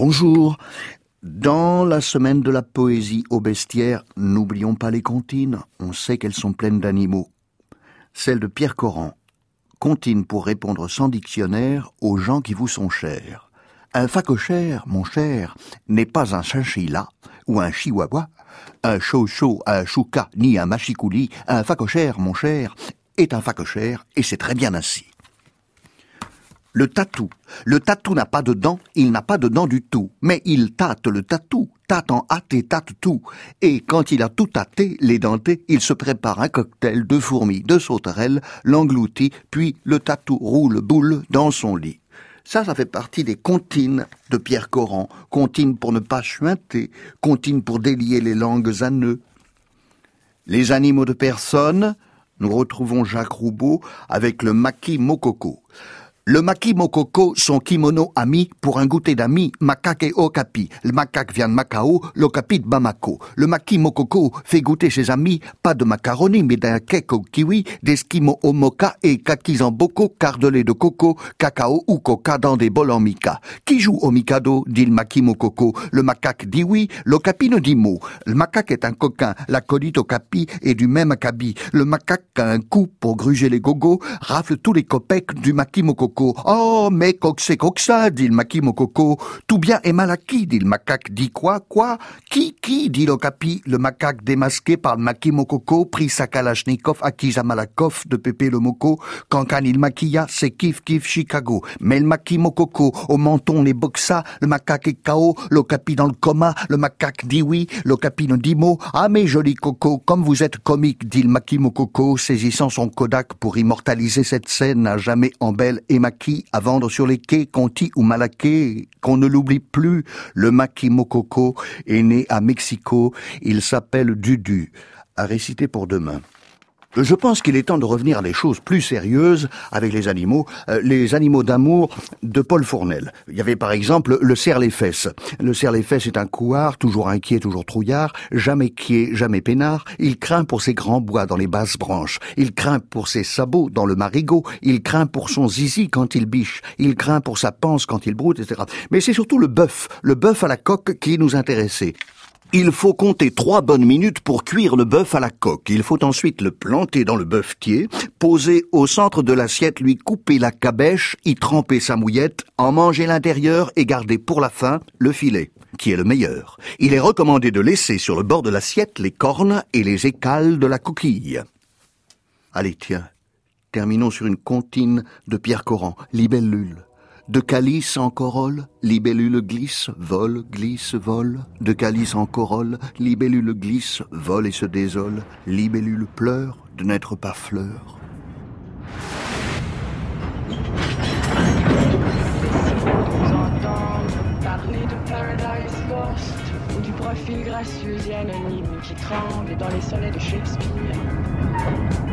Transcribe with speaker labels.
Speaker 1: Bonjour. Dans la semaine de la poésie au bestiaire, n'oublions pas les comptines. On sait qu'elles sont pleines d'animaux. Celle de Pierre Coran. Comptine pour répondre sans dictionnaire aux gens qui vous sont chers. Un phacochère, mon cher, n'est pas un chinchilla ou un chihuahua, un chocho, un chouka, ni un machikouli. Un phacochère, mon cher, est un phacochère et c'est très bien ainsi. Le tatou. Le tatou n'a pas de dents, il n'a pas de dents du tout. Mais il tâte le tatou, tâte en hâte et tâte tout. Et quand il a tout tâté, les dentés, il se prépare un cocktail de fourmis, de sauterelles, l'engloutit, puis le tatou roule boule dans son lit. Ça fait partie des comptines de Pierre Coran. Comptines pour ne pas chuinter, comptines pour délier les langues à nœuds. Les animaux de personne, nous retrouvons Jacques Roubaud avec le Maki Mokoko. Le Maki Mokoko, son kimono ami pour un goûter d'amis, macaque et okapi. Le macaque vient de Macao, l'okapi de Bamako. Le Maki Mokoko fait goûter ses amis, pas de macaroni, mais d'un cake au kiwi, d'esquimaux au mocha et kakis en boko, quart de lait de coco, cacao ou coca dans des bols en mica. Qui joue au mikado, dit le Maki Mokoko. Le macaque dit oui, l'okapi ne dit mot. Le macaque est un coquin, l'acolyte okapi est du même acabit. Le macaque a un coup pour gruger les gogos, rafle tous les copecs du Maki Mokoko. Oh, mais coxé coxa, dit le Maki Mokoko. Tout bien est mal acquis, dit le macaque. Dit quoi? Qui, dit l'okapi. Le macaque démasqué par le Maki Mokoko prit sa kalachnikov acquise à Malakoff de Pépé le Moko. Quand il maquilla, c'est kiff Chicago. Mais le Maki Mokoko, au menton les boxa, le macaque est KO, l'okapi dans le coma, le macaque dit oui, l'okapi ne dit mot. Ah, mes jolis cocos, comme vous êtes comiques, dit le Maki Mokoko, saisissant son Kodak pour immortaliser cette scène à jamais en belle et Maki à vendre sur les quais, Conti ou Malaquais, qu'on ne l'oublie plus. Le Maki Mokoko est né à Mexico, il s'appelle Dudu, à réciter pour demain. Je pense qu'il est temps de revenir à des choses plus sérieuses avec les animaux d'amour de Paul Fournel. Il y avait par exemple le cerf-les-fesses. Le cerf-les-fesses est un couard, toujours inquiet, toujours trouillard, jamais quiet, jamais peinard. Il craint pour ses grands bois dans les basses branches. Il craint pour ses sabots dans le marigot. Il craint pour son zizi quand il biche. Il craint pour sa panse quand il broute, etc. Mais c'est surtout le bœuf à la coque qui nous intéressait. Il faut compter 3 bonnes minutes pour cuire le bœuf à la coque. Il faut ensuite le planter dans le bœufetier, poser au centre de l'assiette, lui couper la cabèche, y tremper sa mouillette, en manger l'intérieur et garder pour la fin le filet, qui est le meilleur. Il est recommandé de laisser sur le bord de l'assiette les cornes et les écales de la coquille. Allez, tiens, terminons sur une comptine de Pierre Coran, libellule. De calice en corolle, libellule glisse, vole, glisse, vole. De calice en corolle, libellule glisse, vole et se désole. Libellule pleure de n'être pas fleur.
Speaker 2: Parler de Paradise Lost ou du profil gracieux et anonyme qui tremble dans les sonnets de Shakespeare.